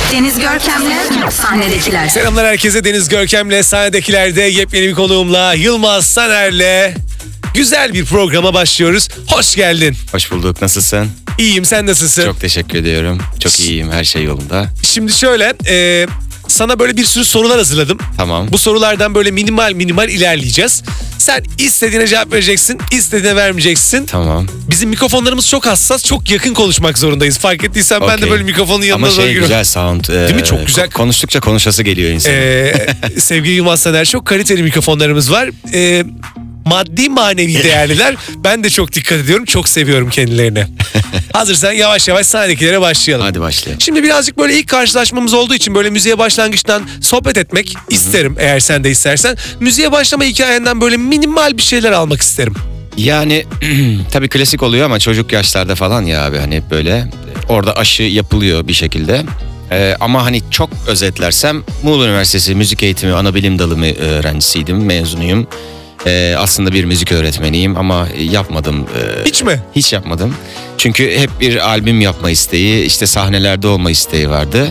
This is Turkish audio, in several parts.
Deniz Görkem'le Sahnedekiler. Selamlar herkese. Deniz Görkem'le Sahnedekiler'de yepyeni bir konuğumla Yılmaz Saner'le güzel bir programa başlıyoruz. Hoş geldin. Hoş bulduk. Nasılsın? İyiyim, sen nasılsın? Çok teşekkür ediyorum. Çok iyiyim. Her şey yolunda. Şimdi şöyle sana böyle bir sürü sorular hazırladım. Tamam. Bu sorulardan böyle minimal ilerleyeceğiz. Sen istediğine cevap vereceksin, istediğine vermeyeceksin. Tamam. Bizim mikrofonlarımız çok hassas, çok yakın konuşmak zorundayız. Fark ettiysen ben de Okey. böyle mikrofonun yanına Ama zor giriyorum. güzel sound. Değil mi? Çok güzel. Konuştukça konuşası geliyor insan. Sevgili Yılmaz Saner, çok kaliteli mikrofonlarımız var. Maddi manevi değerliler. Ben de çok dikkat ediyorum. Çok seviyorum kendilerini. Hazırsan yavaş yavaş sahnedekilere başlayalım. Hadi başlayalım. Şimdi birazcık böyle ilk karşılaşmamız olduğu için böyle müziğe başlangıçtan sohbet etmek isterim, eğer sen de istersen. Müziğe başlama hikayenden böyle minimal bir şeyler almak isterim. Yani tabii klasik oluyor ama çocuk yaşlarda falan ya abi, hani hep böyle orada aşı yapılıyor bir şekilde. Ama hani çok özetlersem Muğla Üniversitesi Müzik Eğitimi Anabilim Dalı öğrencisiydim, mezunuyum. Aslında bir müzik öğretmeniyim ama yapmadım. Hiç mi? Hiç yapmadım. Çünkü hep bir albüm yapma isteği, işte sahnelerde olma isteği vardı.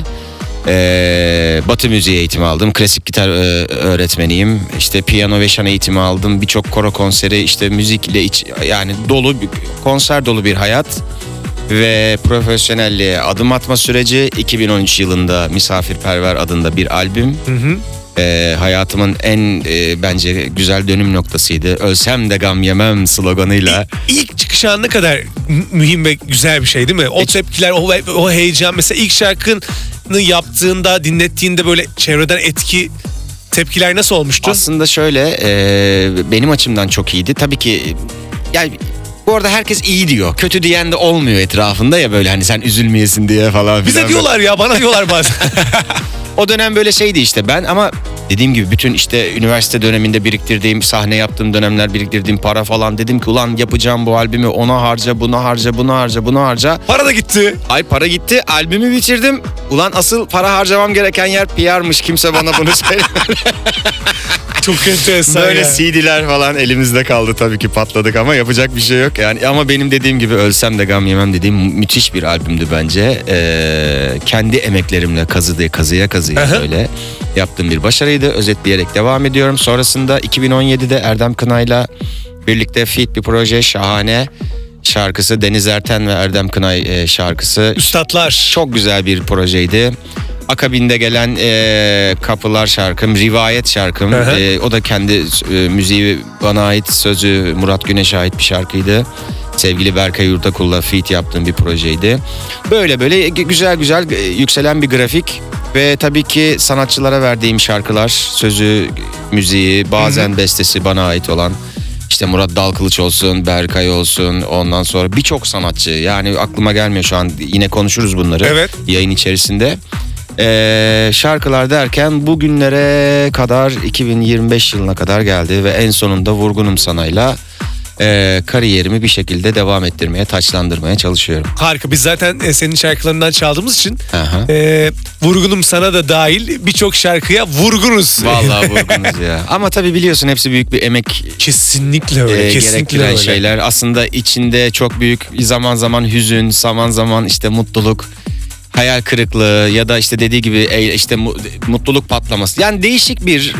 Batı müziği eğitimi aldım. Klasik gitar öğretmeniyim. İşte piyano ve şan eğitimi aldım. Birçok koro konseri, işte müzikle yani dolu, konser dolu bir hayat. Ve profesyonelliğe adım atma süreci 2013 yılında Misafirperver adında bir albüm. Hayatımın en bence güzel dönüm noktasıydı. Ölsem de gam yemem sloganıyla. İlk çıkış anına kadar mühim ve güzel bir şey değil mi? O tepkiler, o heyecan. Mesela ilk şarkını yaptığında, dinlettiğinde böyle çevreden tepkiler nasıl olmuştu? Aslında şöyle, benim açımdan çok iyiydi. Tabii ki yani bu arada herkes iyi diyor. Kötü diyen de olmuyor etrafında ya, böyle hani sen üzülmeyesin diye falan. Bize diyorlar ya, bana diyorlar bazen. O dönem böyle şeydi işte ben, ama dediğim gibi bütün işte üniversite döneminde biriktirdiğim, sahne yaptığım dönemler biriktirdiğim para falan, dedim ki ulan yapacağım bu albümü, ona harca, buna harca, buna harca, buna harca. Para da gitti. Ay para gitti, albümü bitirdim. Ulan asıl para harcamam gereken yer PR'mış, kimse bana bunu söylemedi. Çok enteresan Böyle ya. CD'ler falan elimizde kaldı, tabii ki patladık ama yapacak bir şey yok yani. Ama benim dediğim gibi ölsem de gam yemem dediğim müthiş bir albümdü bence. Kendi emeklerimle kazıya böyle yaptığım bir başarıydı. Özetleyerek devam ediyorum. Sonrasında 2017'de Erdem Kınay'la birlikte feat bir proje, Şahane şarkısı, Deniz Erten ve Erdem Kınay şarkısı. Üstatlar. Çok güzel bir projeydi. Akabinde gelen Kapılar şarkım, Rivayet şarkım. O da kendi müziği bana ait, sözü Murat Güneş'e ait bir şarkıydı. Sevgili Berkay Yurtakul'la feat yaptığım bir projeydi. Böyle güzel yükselen bir grafik ve tabii ki sanatçılara verdiğim şarkılar, sözü, müziği, bazen bestesi bana ait olan. İşte Murat Dalkılıç olsun, Berkay olsun, ondan sonra birçok sanatçı, yani aklıma gelmiyor şu an, yine konuşuruz bunları yayın içerisinde. Şarkılar derken bugünlere kadar, 2025 yılına kadar geldi ve en sonunda Vurgunum Sana'yla kariyerimi bir şekilde devam ettirmeye, taçlandırmaya çalışıyorum. Harika. Biz zaten senin şarkılarından çaldığımız için Aha. Vurgunum Sana da dahil birçok şarkıya vurgunuz. Vallahi vurgunuz ya. Ama tabii biliyorsun hepsi büyük bir emek. Kesinlikle öyle. Kesinlikle gerektiren öyle. şeyler. Aslında içinde çok büyük, zaman zaman hüzün, zaman işte mutluluk, hayal kırıklığı ya da işte dediği gibi işte mutluluk patlaması. Yani değişik bir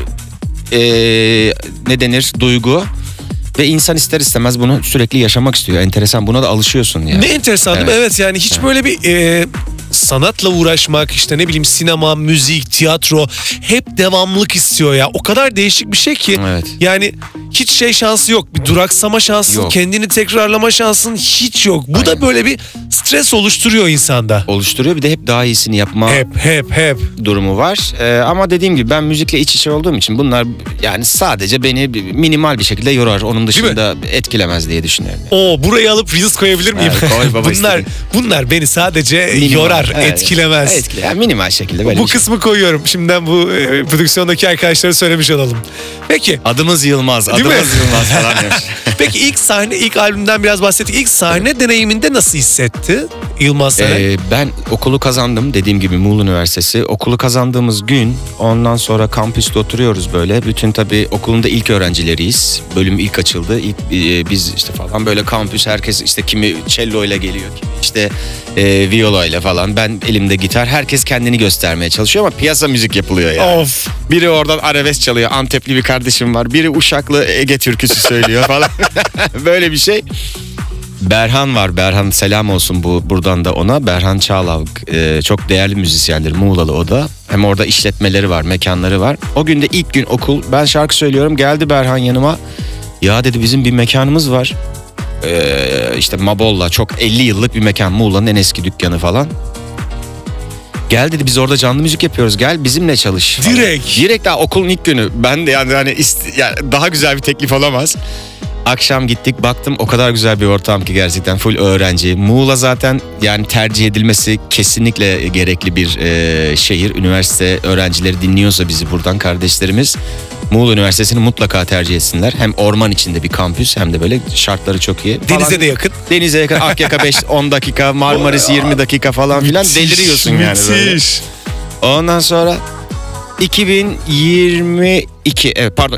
ne denir, duygu. Ve insan ister istemez bunu sürekli yaşamak istiyor. Enteresan, buna da alışıyorsun yani. Ne enteresan değil mi? Evet, yani hiç böyle bir sanatla uğraşmak, işte ne bileyim sinema, müzik, tiyatro hep devamlılık istiyor ya. O kadar değişik bir şey ki. Evet. Yani hiç şansı yok. Bir duraksama şansın, yok. Kendini tekrarlama şansın hiç yok. Bu da Aynen. böyle bir stres oluşturuyor insanda. Oluşturuyor, bir de hep daha iyisini yapma Hep. durumu var. Ama dediğim gibi ben müzikle iç içe olduğum için bunlar yani sadece beni minimal bir şekilde yorar. Onun dışında etkilemez diye düşünüyorum. Burayı alıp Reels koyabilir miyim? Evet, koy baba, bunlar beni sadece minimal, yorar, etkilemez. Yani minimal şekilde böyle Bu bir şey. kısmı koyuyorum. Şimdiden bu prodüksiyondaki arkadaşlara söylemiş olalım. Peki. Adımız Yılmaz, Değil mi? adımız Yılmaz falan demiş. Peki ilk albümden biraz bahsettik. İlk sahne deneyiminde nasıl hissetti Yılmaz Sener? Ben okulu kazandım, dediğim gibi Muğla Üniversitesi. Okulu kazandığımız gün, ondan sonra kampüste oturuyoruz böyle. Bütün tabii okulun da ilk öğrencileriyiz. Bölüm ilk açıldı. Biz işte falan böyle kampüs, herkes işte kimi cello ile geliyor, kimi işte viola ile falan. Ben elimde gitar, herkes kendini göstermeye çalışıyor ama piyasa müzik yapılıyor yani. Of. Biri oradan arabesk çalıyor, Antepli bir kardeşim var. Biri Uşaklı Ege türküsü söylüyor falan. Böyle bir şey. Berhan var. Berhan selam olsun buradan da ona. Berhan Çağlav çok değerli müzisyendir. Muğlalı o da. Hem orada işletmeleri var, mekanları var. O gün de ilk gün okul. Ben şarkı söylüyorum. Geldi Berhan yanıma. Ya dedi, bizim bir mekanımız var. İşte Mabolla, çok 50 yıllık bir mekan. Muğla'nın en eski dükkanı falan. Gel dedi, biz orada canlı müzik yapıyoruz. Gel bizimle çalış. Falan. Direkt daha okulun ilk günü. Ben de yani daha güzel bir teklif olamaz. Akşam gittik, baktım o kadar güzel bir ortam ki, gerçekten full öğrenci. Muğla zaten yani tercih edilmesi kesinlikle gerekli bir şehir. Üniversite öğrencileri dinliyorsa bizi buradan, kardeşlerimiz Muğla Üniversitesi'ni mutlaka tercih etsinler. Hem orman içinde bir kampüs, hem de böyle şartları çok iyi. Denize de yakın. Denize yakın. Akyaka 5-10 dakika, Marmaris 20 dakika falan filan, deliriyorsun yani böyle. Ondan sonra 2022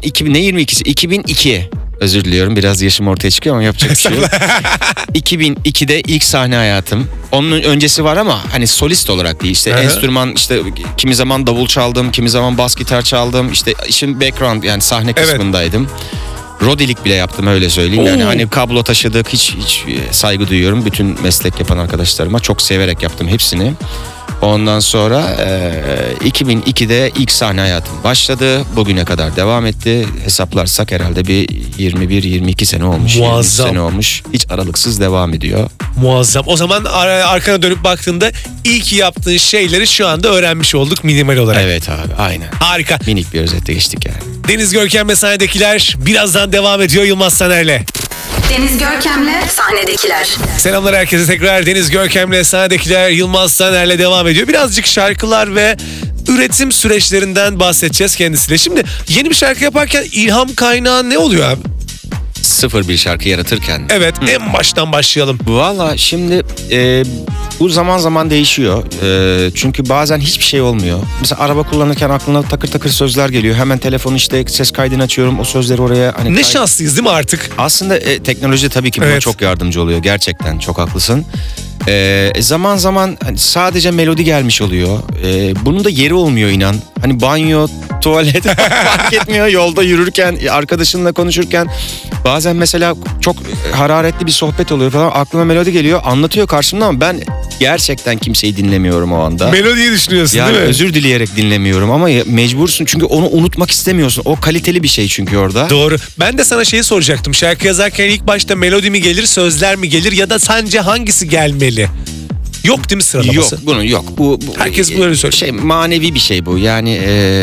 2002 özür diliyorum, biraz yaşım ortaya çıkıyor ama yapacak bir şey yok. 2002'de ilk sahne hayatım. Onun öncesi var ama hani solist olarak değil. İşte enstrüman, işte kimi zaman davul çaldım, kimi zaman bas gitar çaldım. İşte işin background, yani sahne kısmındaydım. Rodilik bile yaptım, öyle söyleyeyim. Yani hani kablo taşıdık, hiç saygı duyuyorum bütün meslek yapan arkadaşlarıma. Çok severek yaptım hepsini. Ondan sonra 2002'de ilk sahne hayatım başladı. Bugüne kadar devam etti. Hesaplarsak herhalde bir 21-22 sene olmuş. Muazzam. 23 sene olmuş. Hiç aralıksız devam ediyor. Muazzam. O zaman arkana dönüp baktığında ilk yaptığın şeyleri şu anda öğrenmiş olduk minimal olarak. Evet abi, aynen. Harika. Minik bir özette geçtik yani. Deniz Görkem'le sahnedekiler birazdan devam ediyor Yılmaz Saner'le. Deniz Görkem'le sahnedekiler. Selamlar herkese tekrar. Deniz Görkem'le sahnedekiler Yılmaz Saner'le devam ediyor. Birazcık şarkılar ve üretim süreçlerinden bahsedeceğiz kendisiyle. Şimdi yeni bir şarkı yaparken ilham kaynağı ne oluyor abi? Sıfır bir şarkı yaratırken. Evet, en baştan başlayalım. Valla şimdi bu zaman zaman değişiyor. Çünkü bazen hiçbir şey olmuyor. Mesela araba kullanırken aklına takır takır sözler geliyor. Hemen telefonu işte ses kaydını açıyorum. O sözleri oraya... Hani Ne şanslıyız değil mi artık? Aslında teknoloji tabii ki buna çok yardımcı oluyor. Gerçekten çok haklısın. Zaman zaman hani sadece melodi gelmiş oluyor. Bunun da yeri olmuyor inan. Hani banyo, tuvalet fark etmiyor. Yolda yürürken, arkadaşınla konuşurken, bazen mesela çok hararetli bir sohbet oluyor falan. Aklıma melodi geliyor, anlatıyor karşımda ama ben gerçekten kimseyi dinlemiyorum o anda. Melodiyi düşünüyorsun yani değil mi? özür dileyerek dinlemiyorum ama mecbursun, çünkü onu unutmak istemiyorsun. O kaliteli bir şey çünkü orada. Doğru. Ben de sana şeyi soracaktım. Şarkı yazarken ilk başta melodi mi gelir, sözler mi gelir ya da sence hangisi gelmeli? Yok değil mi sıralaması? Yok, bunun yok. Bu herkes böyle söylüyor. Manevi bir şey bu. Yani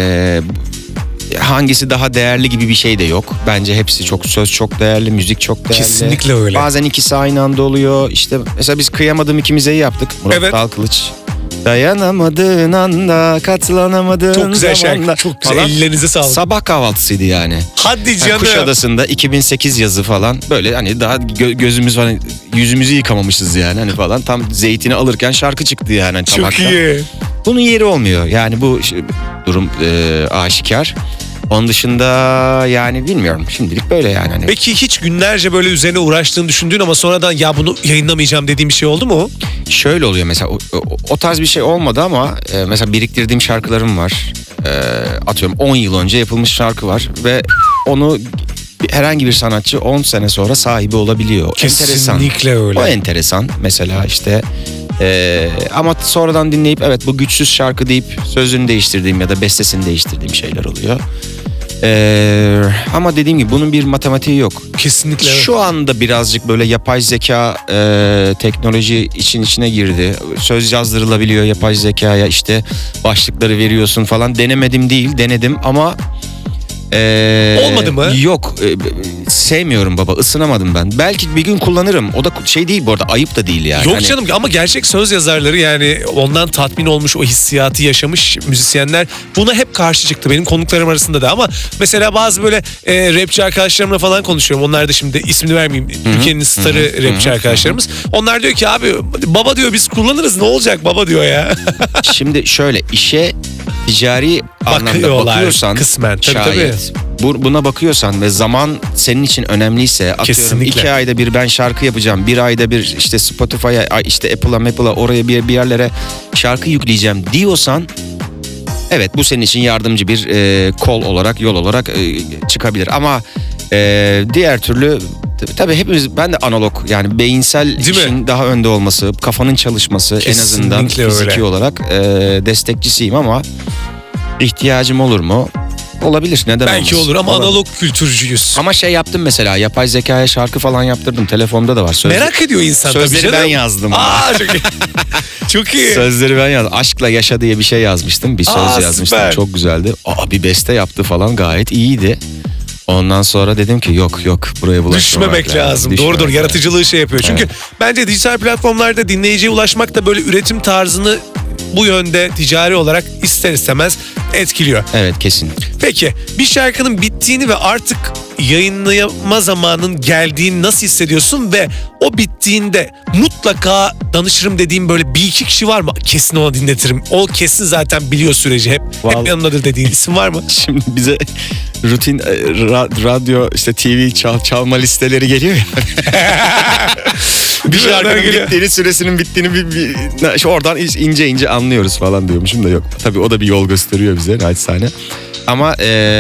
hangisi daha değerli gibi bir şey de yok. Bence hepsi çok, söz çok değerli, müzik çok değerli. Kesinlikle öyle. Bazen ikisi aynı anda oluyor. İşte mesela biz Kıyamadım İkimize'yi yaptık. Murat Dalkılıç. Dayanamadığın anda, katlanamadığın çok güzel zamanda şarkı. Çok güzel. Falan. Ellerinize sağlık. Sabah kahvaltısıydı yani. Hadi canım. Kuşadası'nda 2008 yazı falan, böyle hani daha gözümüz falan, yüzümüzü yıkamamışız yani hani falan. Tam zeytini alırken şarkı çıktı yani hani tabakta. Çok iyi. Bunun yeri olmuyor yani, bu durum aşikar. Onun dışında yani bilmiyorum, şimdilik böyle yani. Hani. Peki hiç günlerce böyle üzerine uğraştığını düşündüğün ama sonradan ya bunu yayınlamayacağım dediğim bir şey oldu mu? Şöyle oluyor mesela, o tarz bir şey olmadı ama mesela biriktirdiğim şarkılarım var. Atıyorum 10 yıl önce yapılmış şarkı var ve onu herhangi bir sanatçı 10 sene sonra sahibi olabiliyor. Kesinlikle enteresan. öyle. O enteresan mesela işte. Ama sonradan dinleyip evet bu güçsüz şarkı deyip sözünü değiştirdiğim ya da bestesini değiştirdiğim şeyler oluyor. Ama dediğim gibi bunun bir matematiği yok. Kesinlikle. Şu anda birazcık böyle yapay zeka teknoloji içine girdi. Söz yazdırılabiliyor yapay zekaya, işte başlıkları veriyorsun falan. Denemedim değil, denedim ama olmadı mı? Yok. sevmiyorum baba, ısınamadım ben. Belki bir gün kullanırım. O da şey değil bu arada, ayıp da değil yani. Yok Hani- canım, ama gerçek söz yazarları, yani ondan tatmin olmuş, o hissiyatı yaşamış müzisyenler buna hep karşı çıktı. Benim konuklarım arasında da. Ama mesela bazı böyle rapçi arkadaşlarımla falan konuşuyorum. Onlar da şimdi ismini vermeyeyim. Türkiye'nin starı rapçi arkadaşlarımız. Onlar diyor ki abi, baba diyor, biz kullanırız, ne olacak baba diyor ya. Şimdi şöyle, işe ticari anlamda Bakıyorlar bakıyorsan kısmen. Tabii, şayet buna bakıyorsan ve zaman senin için önemliyse, atıyorum Kesinlikle. 2 ayda bir ben şarkı yapacağım, 1 ayda bir işte Spotify'a, işte Apple'a oraya bir yerlere şarkı yükleyeceğim diyorsan, evet bu senin için yardımcı bir kol olarak, yol olarak çıkabilir. Ama diğer türlü tabii hepimiz, ben de analog, yani beyinsel Değil mi? işin daha önde olması, kafanın çalışması, en azından Kesinlikle fiziki öyle. olarak destekçisiyim. Ama ihtiyacım olur mu? Olabilir, neden Belki olmaz? olur ama Olabilir. analog kültürcüyüz. Ama şey yaptım mesela, yapay zekaya şarkı falan yaptırdım, telefonda da var. Merak ediyor insan tabii Sözleri canım. ben yazdım. Çok iyi. Çok iyi. Sözleri ben yazdım. Aşkla yaşa diye bir şey yazmıştım. Bir söz yazmıştım. Süper. Çok güzeldi. Bir beste yaptı falan, gayet iyiydi. Ondan sonra dedim ki yok buraya bulaşmamak Düşmemek lazım. Düşmemek Doğrudur. lazım. Yaratıcılığı şey yapıyor. Çünkü bence dijital platformlarda dinleyiciye ulaşmak da böyle üretim tarzını bu yönde ticari olarak ister istemez etkiliyor. Evet, kesin. Peki bir şarkının bittiğini ve artık yayınlama zamanın geldiğini nasıl hissediyorsun ve o bittiğinde mutlaka danışırım dediğim böyle bir iki kişi var mı? Kesin ona dinletirim. O kesin zaten biliyor süreci, hep Vallahi- yanındadır dediğin isim var mı? Şimdi bize rutin radyo, işte TV çalma listeleri geliyor ya. Bir Değil mi? Onlar şarkının geliyor. bittiğini, süresinin bittiğini oradan ince anlıyoruz falan diyormuşum da yok. Tabii o da bir yol gösteriyor bize naçizane. Ama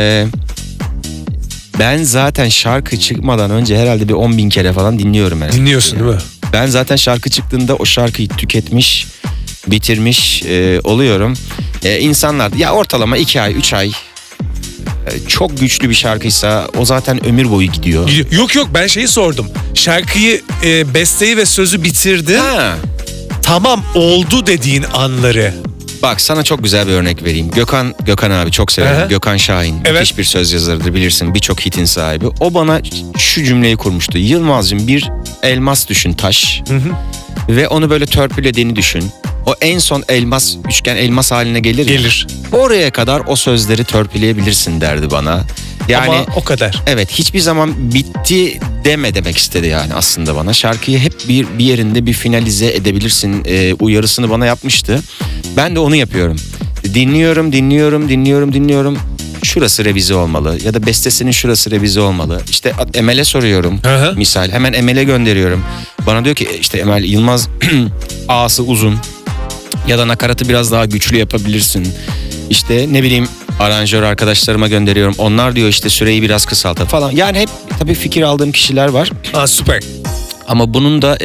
ben zaten şarkı çıkmadan önce herhalde bir 10.000 kere falan dinliyorum herhalde. Dinliyorsun değil mi? Ben zaten şarkı çıktığında o şarkıyı tüketmiş, bitirmiş oluyorum. İnsanlar ya ortalama 2 ay, 3 ay çok güçlü bir şarkıysa o zaten ömür boyu gidiyor. Yok ben şeyi sordum. Şarkıyı, besteyi ve sözü bitirdi. Ha. Tamam oldu dediğin anları. Bak sana çok güzel bir örnek vereyim. Gökhan abi çok severim. Aha. Gökhan Şahin. Evet. Müthiş bir söz yazarıdır, bilirsin. Birçok hitin sahibi. O bana şu cümleyi kurmuştu. Yılmaz'cığım, bir elmas düşün, taş. Ve onu böyle törpülediğini düşün. O en son elmas, üçgen elmas haline gelir ya. Gelir. Oraya kadar o sözleri törpüleyebilirsin derdi bana. Yani Ama o kadar. evet, hiçbir zaman bitti deme demek istedi yani aslında bana. Şarkıyı hep bir yerinde bir finalize edebilirsin uyarısını bana yapmıştı. Ben de onu yapıyorum. Dinliyorum. Şurası revize olmalı ya da bestesinin şurası revize olmalı. İşte Emel'e soruyorum. Aha. Misal hemen Emel'e gönderiyorum. Bana diyor ki işte Emel, Yılmaz A'sı uzun ya da nakaratı biraz daha güçlü yapabilirsin. İşte ne bileyim, aranjör arkadaşlarıma gönderiyorum. Onlar diyor işte süreyi biraz kısaltır falan. Yani hep tabii fikir aldığım kişiler var. Süper. Ama bunun da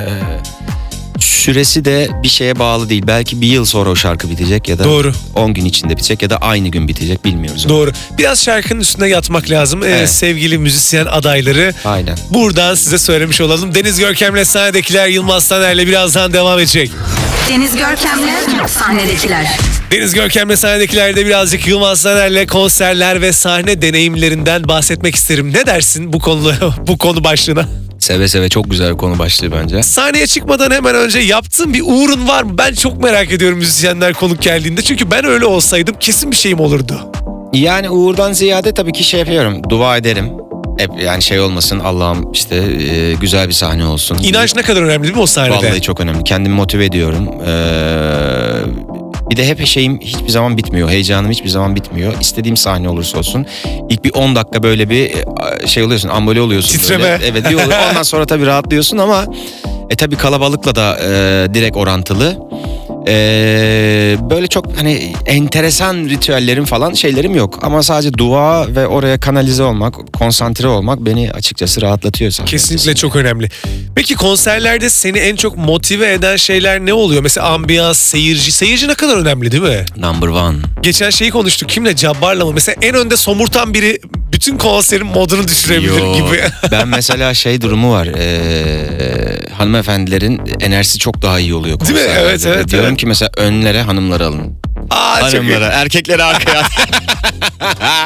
süresi de bir şeye bağlı değil. Belki bir yıl sonra o şarkı bitecek ya da Doğru. 10 gün içinde bitecek ya da aynı gün bitecek, bilmiyoruz. onu. Doğru. Biraz şarkının üstüne yatmak lazım. Evet. Sevgili müzisyen adayları. Aynen. Buradan size söylemiş olalım. Deniz Görkem'le sahnedekiler Yılmaz Taner'le birazdan devam edecek. Deniz Görkem'le sahnedekiler. Deniz Görkem'le sahnedekilerde birazcık Yılmaz Taner'le konserler ve sahne deneyimlerinden bahsetmek isterim. Ne dersin bu konu başlığına? Seve seve, çok güzel bir konu başlığı bence. Sahneye çıkmadan hemen önce yaptığın bir uğrun var mı? Ben çok merak ediyorum müzisyenler konuk geldiğinde. Çünkü ben öyle olsaydım kesin bir şeyim olurdu. Yani uğurdan ziyade tabii ki şey yapıyorum. Dua ederim. Hep yani şey olmasın, Allah'ım işte güzel bir sahne olsun. İnanç ne kadar önemli değil mi o sahnede? Vallahi çok önemli. Kendimi motive ediyorum. Bir de hep şeyim hiçbir zaman bitmiyor. Heyecanım hiçbir zaman bitmiyor. İstediğim sahne olursa olsun. İlk bir 10 dakika böyle bir şey oluyorsun. Ambole oluyorsun. Titreme. Böyle. Evet, bir oluyor. Ondan sonra tabii rahatlıyorsun ama tabii kalabalıkla da direkt orantılı. Böyle çok hani enteresan ritüellerim falan şeylerim yok. Ama sadece dua ve oraya kanalize olmak, konsantre olmak beni açıkçası rahatlatıyor sanki. Kesinlikle çok önemli. Peki konserlerde seni en çok motive eden şeyler ne oluyor? Mesela ambiyans, seyirci. Seyirci ne kadar önemli değil mi? Number one. Geçen şeyi konuştuk. Kimle? Cabbar'la mı? Mesela en önde somurtan biri bütün konserin modunu düşürebilir Yo, gibi. Ben mesela şey durumu var. Hanımefendilerin enerjisi çok daha iyi oluyor Değil mi? konserlerde. Evet, Diyorum evet. ki mesela önlere hanımları alın. Çok iyi. Hanımlara, erkekleri arkaya.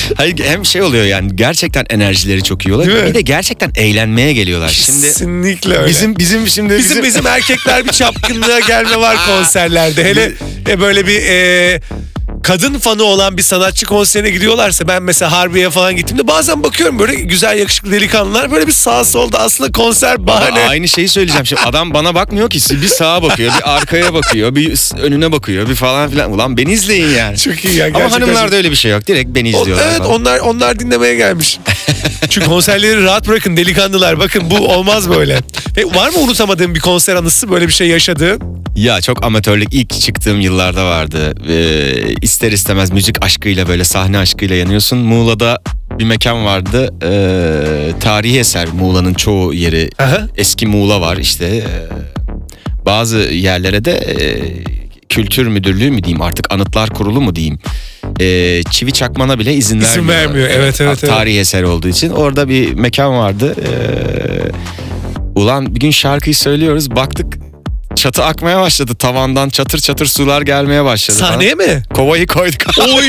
Hayır, hem şey oluyor yani, gerçekten enerjileri çok iyi Değil oluyor. mi? Bir de gerçekten eğlenmeye geliyorlar. Şimdi Kesinlikle öyle. bizim Erkekler bir çapkınlığa gelme var konserlerde. Hele böyle bir kadın fanı olan bir sanatçı konserine gidiyorlarsa, ben mesela Harbiye'ye falan gittiğimde bazen bakıyorum böyle güzel yakışıklı delikanlılar böyle bir sağ solda, aslında konser bahane. Aynı şeyi söyleyeceğim. Şimdi adam bana bakmıyor ki, bir sağa bakıyor, bir arkaya bakıyor, bir önüne bakıyor, bir falan filan. Ulan beni izleyin yani. Çok iyi ya, Ama gerçekten. hanımlarda öyle bir şey yok. Direkt beni izliyorlar. Evet, falan. onlar dinlemeye gelmiş. Çünkü konserleri rahat bırakın delikanlılar. Bakın, bu olmaz böyle. Var mı unutamadığın bir konser anısı, böyle bir şey yaşadığın? Ya çok amatörlük ilk çıktığım yıllarda vardı. İster istemez müzik aşkıyla, böyle sahne aşkıyla yanıyorsun. Muğla'da bir mekan vardı. Tarihi eser, Muğla'nın çoğu yeri. Aha. Eski Muğla var işte. Bazı yerlere de kültür müdürlüğü mü diyeyim, artık anıtlar kurulu mu diyeyim, çivi çakmana bile izin vermiyor. Evet. Tarihi eser olduğu için. Orada bir mekan vardı. Ulan bir gün şarkıyı söylüyoruz, baktık çatı akmaya başladı. Tavandan çatır çatır sular gelmeye başladı. Sahneye mi? Kovayı koyduk. Oy!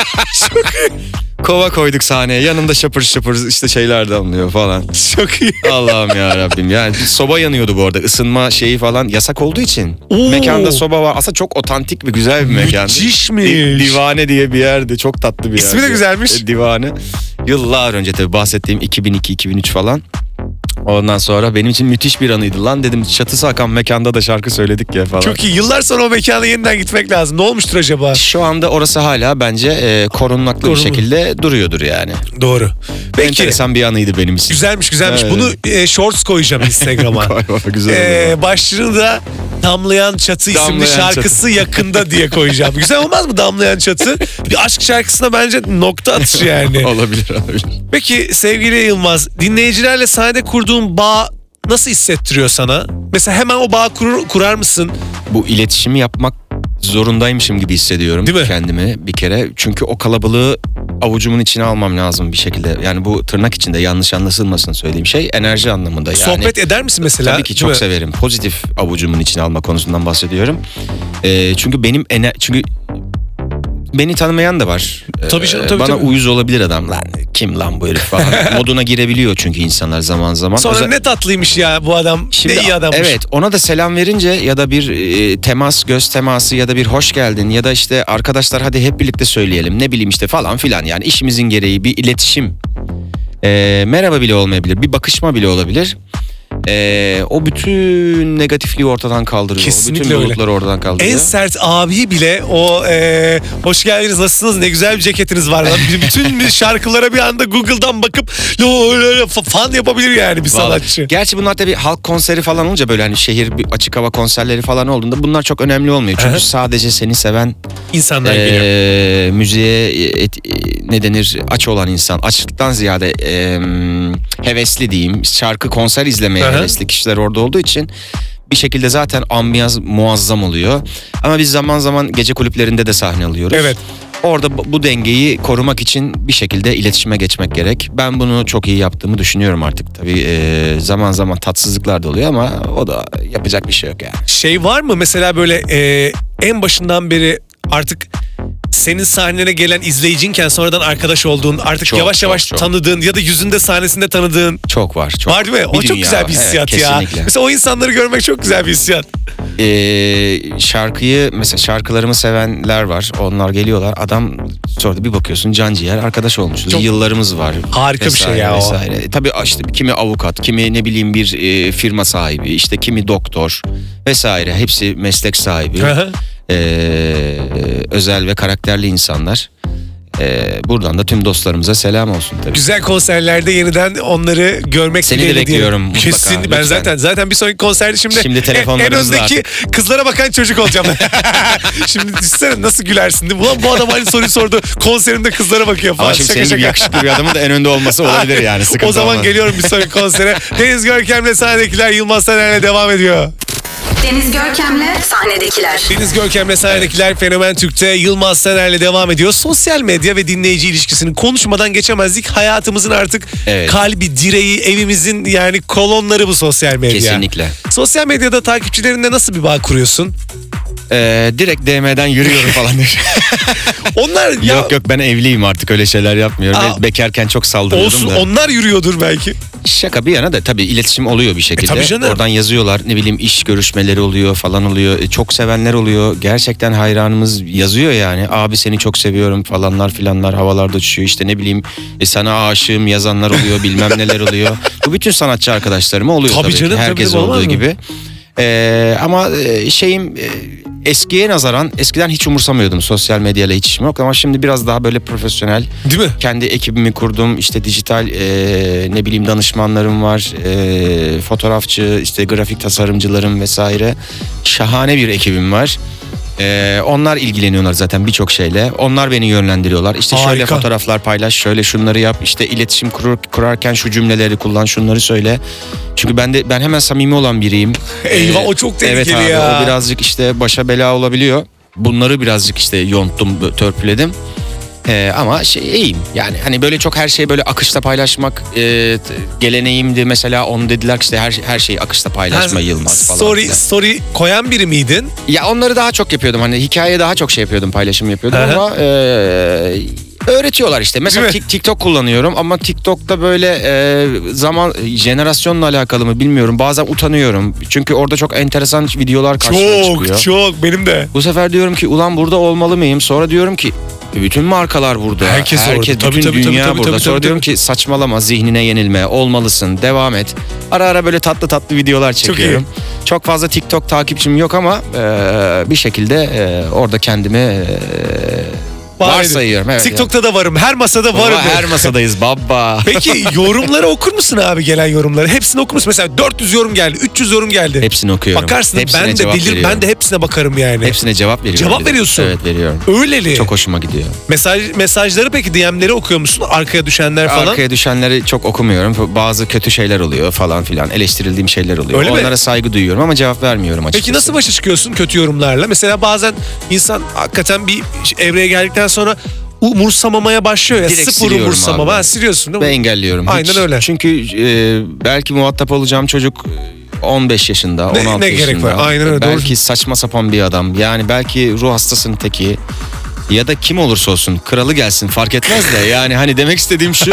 Kova koyduk sahneye. Yanında şapır şapır işte şeyler damlıyor falan. Çok iyi. Allah'ım ya Rabbim. Yani bir soba yanıyordu bu arada. Isınma şeyi falan yasak olduğu için. Oo. Mekanda soba var. Aslında çok otantik ve güzel bir mekandı. Müthişmiş. Divane diye bir yerdi. Çok tatlı bir yerdi. İsmi de güzelmiş. Divane. Yıllar önce tabii bahsettiğim 2002-2003 falan. Ondan sonra benim için müthiş bir anıydı. Lan dedim, çatısı akan mekanda da şarkı söyledik ya falan. Çok iyi. Yıllar sonra o mekana yeniden gitmek lazım. Ne olmuştur acaba? Şu anda orası hala bence korunaklı bir şekilde duruyordur yani. Doğru. Peki. Enteresan bir anıydı benim için. Güzelmiş. Evet. Bunu shorts koyacağım Instagram'a. Güzel oldu. Başlığını da Damlayan Çatı isimli Damlayan şarkısı yakında diye koyacağım. Güzel olmaz mı Damlayan Çatı? Bir aşk şarkısına bence nokta atışı yani. Olabilir. Peki sevgili Yılmaz, dinleyicilerle sahnede kurduğun bağ nasıl hissettiriyor sana? Mesela hemen o bağı kurar mısın? Bu iletişimi yapmak zorundaymışım gibi hissediyorum. Değil mi? Kendimi bir kere. Çünkü o kalabalığı avucumun içine almam lazım bir şekilde. Yani bu tırnak içinde yanlış anlaşılmasın söylediğim şey, enerji anlamında. Yani Sohbet eder misin mesela? tabii ki çok severim. Pozitif avucumun içine alma konusundan bahsediyorum. Çünkü çünkü beni tanımayan da var. Tabii canım, tabii, bana tabii. uyuz olabilir adam. Lan kim lan bu herif falan. Moduna girebiliyor çünkü insanlar zaman zaman. Sonra ne tatlıymış ya bu adam. Şimdi, ne iyi adammış. evet, ona da selam verince ya da bir temas, göz teması ya da bir hoş geldin ya da işte arkadaşlar hadi hep birlikte söyleyelim, ne bileyim işte falan filan, yani işimizin gereği bir iletişim. Merhaba bile olmayabilir, bir bakışma bile olabilir. O bütün negatifliği ortadan kaldırıyor. Kesinlikle o bütün öyle. bulutları oradan kaldırıyor. En sert abi bile o hoş geldiniz, nasılsınız, ne güzel bir ceketiniz var. Bütün şarkılara bir anda Google'dan bakıp fan yapabilir yani bir sanatçı. Gerçi bunlar tabii halk konseri falan olunca, böyle hani şehir bir açık hava konserleri falan olduğunda bunlar çok önemli olmuyor. Çünkü sadece seni seven İnsanlar geliyor. müziğe ne denir, aç olan insan, açlıktan ziyade hevesli diyeyim, şarkı konser izlemeye hevesli kişiler orada olduğu için bir şekilde zaten ambiyans muazzam oluyor. Ama biz zaman zaman gece kulüplerinde de sahne alıyoruz. Evet. Orada bu dengeyi korumak için bir şekilde iletişime geçmek gerek. Ben bunu çok iyi yaptığımı düşünüyorum artık. Tabii zaman zaman tatsızlıklar da oluyor ama o da yapacak bir şey yok yani. Şey var mı mesela böyle en başından beri artık senin sahnene gelen izleyicinken sonradan arkadaş olduğun, artık Çok, yavaş yavaş çok. tanıdığın ya da yüzünde, sahnesinde tanıdığın Çok var. Çok. var değil mi? O Bir çok dünya güzel bir var. hissiyat Evet, ya. kesinlikle. Mesela o insanları görmek çok güzel bir hissiyat. Şarkıyı mesela, şarkılarımı sevenler var. Onlar geliyorlar. Adam sonra bir bakıyorsun canciğer arkadaş olmuşuz. Çok Yıllarımız var. harika bir şey ya o. vesaire. Tabii işte kimi avukat, kimi ne bileyim bir firma sahibi, işte kimi doktor vesaire. Hepsi meslek sahibi. Özel ve karakterli insanlar. Buradan da tüm dostlarımıza selam olsun tabii. Güzel konserlerde yeniden onları görmek Seni de dileğiyle bekliyorum diyelim. mutlaka, Kesin. Ben lütfen. zaten bir sonraki konserde Şimdi en telefonlarımız da öndeki kızlara bakan çocuk olacağım. Şimdi düşünsene nasıl gülersin değil mi? Ulan bu adam aynı soruyu sordu. Konserinde kızlara bakıyor falan. Ama şimdi Şaka senin gibi şaka. yakışıklı bir adamın da en önde olması olabilir yani. Sıkıntı O zaman olmaz. geliyorum bir sonraki konsere. Deniz Görkem'le sahnedekiler, Yılmaz Taner'le devam ediyor. Deniz Görkem'le sahnedekiler. Deniz Görkem'le sahnedekiler Fenomen Türk'te Yılmaz Taner'le devam ediyor. Sosyal medya ve dinleyici ilişkisini konuşmadan geçemezdik. Hayatımızın artık kalbi, direği, evimizin yani kolonları bu sosyal medya. Kesinlikle. Sosyal medyada takipçilerinle nasıl bir bağ kuruyorsun? Direkt DM'den yürüyorum falan demiş. Onlar ya Yok ben evliyim artık, öyle şeyler yapmıyorum. Aa, Bekarken çok saldırıyordum olsun, da. onlar yürüyordur belki. Şaka bir yana da tabii iletişim oluyor bir şekilde. Tabii canım. Oradan yazıyorlar, ne bileyim iş görüşmeleri oluyor falan oluyor. Çok sevenler oluyor. Gerçekten hayranımız yazıyor yani. Abi seni çok seviyorum falanlar filanlar, havalarda uçuşuyor. İşte ne bileyim sana aşığım yazanlar oluyor, bilmem neler oluyor. Bu bütün sanatçı arkadaşlarıma oluyor Tabii tabii. canım, tabii, Herkes tabii, olmaz olduğu mı? gibi. Ama eskiye nazaran eskiden hiç umursamıyordum, sosyal medyayla hiç işim yok, ama şimdi biraz daha böyle profesyonel. Değil mi? Kendi ekibimi kurdum, işte dijital ne bileyim danışmanlarım var, fotoğrafçı, işte grafik tasarımcılarım vesaire, şahane bir ekibim var. Onlar ilgileniyorlar zaten birçok şeyle. Onlar beni yönlendiriyorlar. İşte şöyle Harika. fotoğraflar paylaş, şöyle şunları yap. İşte iletişim kurarken şu cümleleri kullan, şunları söyle. Çünkü ben hemen samimi olan biriyim. Eyvah, o çok tehlikeli evet abi, ya. o birazcık işte başa bela olabiliyor. Bunları birazcık işte yonttum, törpüledim. Ama iyiyim yani, hani böyle çok her şeyi böyle akışta paylaşmak geleneğimdi mesela. Onu dediler ki işte her şeyi akışta paylaşma Yılmaz falan. Story koyan biri miydin? Ya onları daha çok yapıyordum, hani hikayeye daha çok şey yapıyordum, paylaşım yapıyordum. Hı hı. Ama öğretiyorlar işte. Mesela Değil mi? TikTok kullanıyorum ama TikTok'ta böyle zaman jenerasyonla alakalı mı bilmiyorum. Bazen utanıyorum. Çünkü orada çok enteresan videolar karşıma çıkıyor. Çok benim de. Bu sefer diyorum ki ulan burada olmalı mıyım? Sonra diyorum ki bütün markalar burada. Herkes orada. Bütün Tabii, dünya tabii, burada. tabii, Sonra tabii, diyorum tabii. ki saçmalama, zihnine yenilme, olmalısın, devam et. Ara ara böyle tatlı tatlı videolar çekiyorum. Çok fazla TikTok takipçim yok ama bir şekilde orada kendimi varsayıyorum. Evet, TikTok'ta da varım. Her masada yani. varım. Her masadayız baba. Peki yorumları okur musun abi, gelen yorumları? Hepsini okur musun? Mesela 400 yorum geldi, 300 yorum geldi. Hepsini okuyorum. Bakarsın, Hepsine ben de cevap veriyorum. ben de hepsine bakarım yani. Hepsine cevap veriyorum. Cevap bir de. veriyorsun. Evet, veriyorum. Öyleli. Çok hoşuma gidiyor. Mesajları peki, DM'leri okuyor musun? Arkaya düşenler falan. Arkaya düşenleri çok okumuyorum. Bazı kötü şeyler oluyor falan filan. Eleştirildiğim şeyler oluyor. Öyle mi? Onlara saygı duyuyorum ama cevap vermiyorum açıkçası. Peki nasıl başa çıkıyorsun kötü yorumlarla? Mesela bazen insan hakikaten bir evreye geldikten sonra umursamamaya başlıyor ya. Direkt Sıfır siliyorum umursamama. abi. Ha, siliyorsun değil mi? Ve engelliyorum. Aynen Hiç. öyle. Çünkü belki muhatap olacağım çocuk 15 yaşında, 16 yaşında. ne gerek var? Aynen öyle, Belki doğru. saçma sapan bir adam. Yani belki ruh hastasının teki. Ya da kim olursa olsun, kralı gelsin fark etmez de, yani hani demek istediğim şu.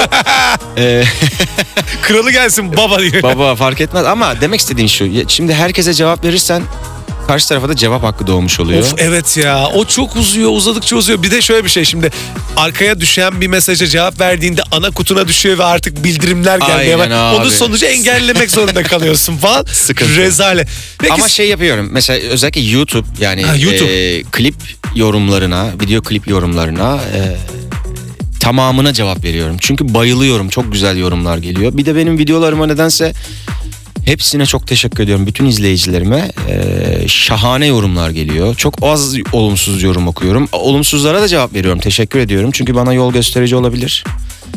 Kralı gelsin baba diye. Baba fark etmez ama demek istediğim şu. Şimdi herkese cevap verirsen karşı tarafa da cevap hakkı doğmuş oluyor. Of evet ya, o çok uzadıkça uzuyor. Bir de şöyle bir şey, şimdi arkaya düşen bir mesaja cevap verdiğinde ana kutuna düşüyor ve artık bildirimler gelmeye Aynen başlıyor. abi. Onun sonucu engellemek zorunda kalıyorsun falan. Sıkıntı. Rezalet. Peki, Ama şey yapıyorum mesela, özellikle YouTube, yani YouTube. klip yorumlarına, video klip yorumlarına tamamına cevap veriyorum. Çünkü bayılıyorum, çok güzel yorumlar geliyor. Bir de benim videolarıma nedense hepsine çok teşekkür ediyorum, bütün izleyicilerime. Şahane yorumlar geliyor. Çok az olumsuz yorum okuyorum. Olumsuzlara da cevap veriyorum, teşekkür ediyorum. Çünkü bana yol gösterici olabilir.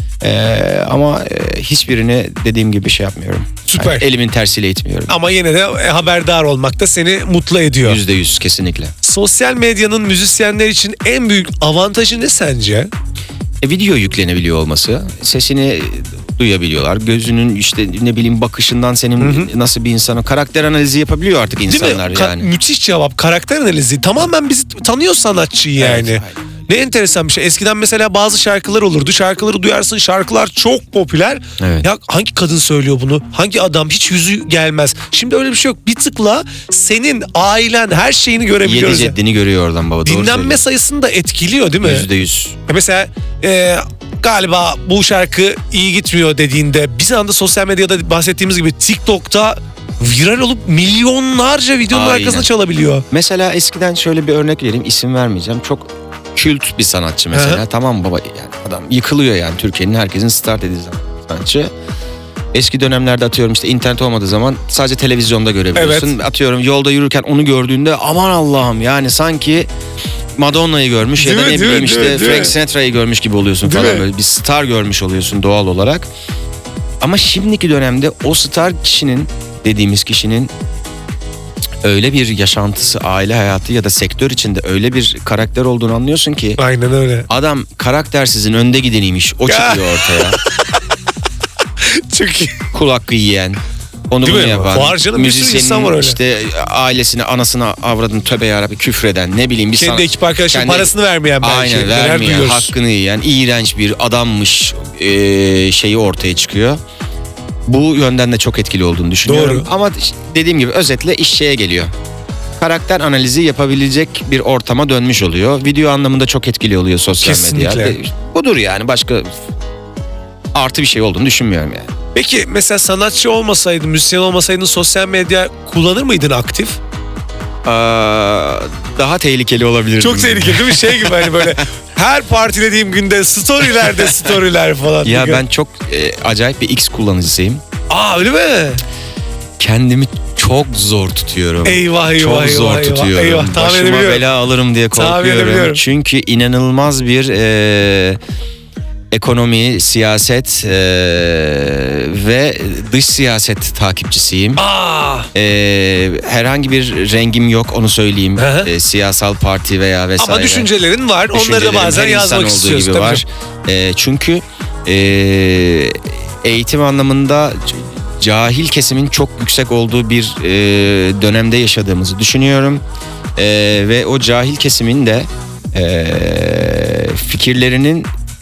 Ama hiçbirini dediğim gibi şey yapmıyorum. Süper. Yani elimin tersiyle itmiyorum. ama yine de haberdar olmak da seni mutlu ediyor. %100 kesinlikle. Sosyal medyanın müzisyenler için en büyük avantajı ne sence? Video yüklenebiliyor olması, sesini duyabiliyorlar. Gözünün işte ne bileyim bakışından senin nasıl bir insanı, karakter analizi yapabiliyor artık Değil insanlar mi? yani. Müthiş cevap. Karakter analizi. Tamamen bizi tanıyor sanatçıyı yani. Evet, Ne enteresan bir şey. Eskiden mesela bazı şarkılar olurdu. Şarkıları duyarsın. Şarkılar çok popüler. Evet. Ya hangi kadın söylüyor bunu? Hangi adam? Hiç yüzü gelmez. Şimdi öyle bir şey yok. Bir tıkla senin, ailen, her şeyini Yedi görebiliyoruz. ceddini görüyor oradan baba. Doğru Dinlenme söylüyorsun. sayısını da etkiliyor değil mi? %100. Mesela galiba bu şarkı iyi gitmiyor dediğinde bir anda sosyal medyada bahsettiğimiz gibi TikTok'ta viral olup milyonlarca videonun Aynen. arkasında çalabiliyor. Mesela eskiden şöyle bir örnek vereyim, isim vermeyeceğim. Çok kült bir sanatçı mesela. Tamam baba, yani adam yıkılıyor yani, Türkiye'nin herkesin start dediği sanatçı. Eski dönemlerde atıyorum işte internet olmadığı zaman sadece televizyonda görebiliyorsun. Evet. Atıyorum yolda yürürken onu gördüğünde aman Allah'ım, yani sanki Madonna'yı görmüş Değil ya da mi, ne değil mi, bileyim işte değil mi, değil Frank mi? Sinatra'yı görmüş gibi oluyorsun Değil falan, mi? böyle bir star görmüş oluyorsun doğal olarak. Ama şimdiki dönemde o star kişinin, dediğimiz kişinin öyle bir yaşantısı, aile hayatı ya da sektör içinde öyle bir karakter olduğunu anlıyorsun ki Aynen öyle. adam karaktersizin önde gideniymiş. O çıkıyor ortaya. Çok iyi. Kul hakkı yiyen, Onu Değil bunu mi? yapan. Var canım, bir sürü insan var öyle. işte ailesine, anasına, avradını tövbe yarabbi küfreden, ne bileyim bir Kendi ekip arkadaşının kendi- parasını vermeyen belki. Aynen, Neler vermeyen, duyuyoruz. hakkını yiyen, iğrenç bir adammış şeyi ortaya çıkıyor. Bu yönden de çok etkili olduğunu düşünüyorum. Doğru. Ama dediğim gibi özetle iş şeye geliyor. Karakter analizi yapabilecek bir ortama dönmüş oluyor. Video anlamında çok etkili oluyor sosyal medya. Kesinlikle. Budur yani, başka artı bir şey olduğunu düşünmüyorum yani. Peki mesela sanatçı olmasaydın, müzisyen olmasaydın sosyal medya kullanır mıydın aktif? Daha tehlikeli olabilir. Çok tehlikeli değil mi? Şey gibi hani böyle her partilediğim günde storyler falan. Ya ben çok acayip bir X kullanıcısıyım. Öyle mi? Kendimi çok zor tutuyorum. Eyvah Çok zor tutuyorum. Eyvah, tahmin Başıma edebiliyorum. bela alırım diye Tahmin korkuyorum. edebiliyorum. Çünkü inanılmaz bir ekonomi, siyaset ve dış siyaset takipçisiyim. Herhangi bir rengim yok, onu söyleyeyim. Hı hı. Siyasal parti veya vesaire. Ama düşüncelerin var. Onları da Düşüncelerim bazen her insan yazmak olduğu istiyorsun. gibi Tabii var. Çünkü eğitim anlamında cahil kesimin çok yüksek olduğu bir dönemde yaşadığımızı düşünüyorum. Ve o cahil kesimin de fikirlerinin